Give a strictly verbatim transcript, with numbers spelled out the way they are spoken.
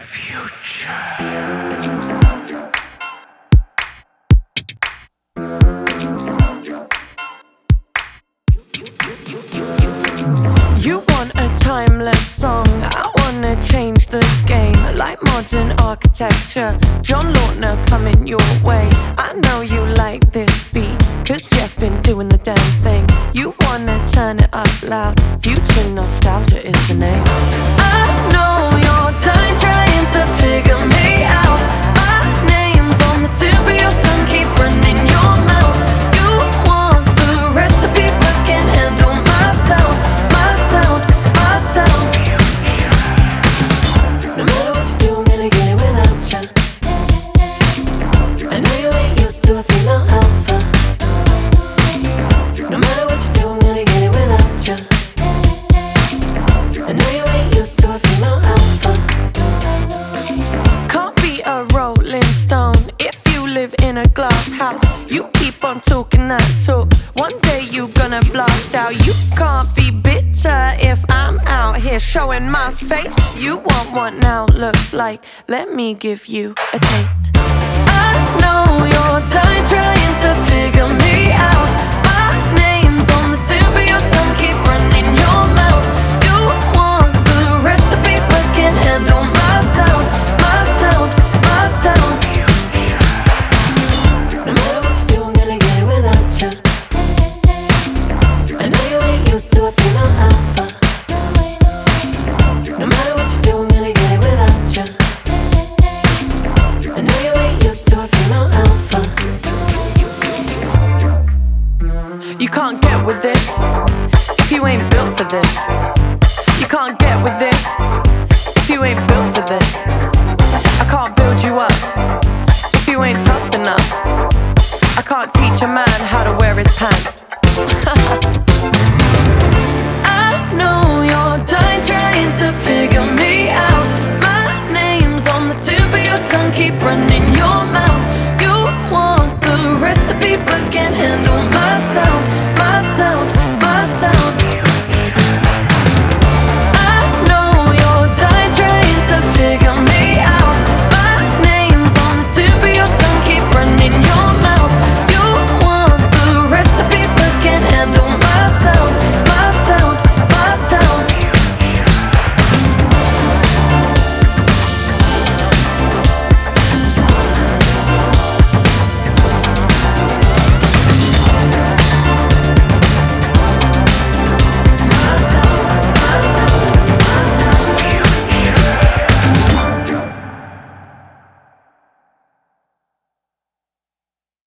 You want a timeless song, I wanna change the game. Like modern architecture, John Lautner coming your way. I know you like this beat, cause Jeff been doing the damn thing. You wanna turn it up loud, future nostalgia is the name. I know you're done trying to figure me out. My name's on the tip of your tongue, keep running your mouth. You want the recipe but can't handle my sound. My sound, my sound. No matter what you do, I'm gonna get it without ya. I know you ain't used to a female alpha. No matter what you do, I'm gonna get it without ya. I know you ain't used to a female alpha. Can't be a rolling stone if you live in a glass house. You keep on talking that talk, one day you gonna blast out. You can't be bitter if I'm out here showing my face. You want what now looks like, let me give you a taste. I know you're done trying to figure me out. My name's on the tip of your tongue, keep running your mouth. You want the recipe but can't handle my sound. My sound, my sound. No matter what you do, I'm gonna get it without ya. I know you ain't used to a female alpha. No matter what you do, I'm gonna get it without ya. I know you ain't used to a female alpha. You can't get with this if you ain't built for this. You can't get with this if you ain't built for this. I can't build you up if you ain't tough enough. I can't teach a man how to wear his pants. I know you're done trying to figure me out. My name's on the tip of your tongue, keep running your mouth. You want the recipe but can't handle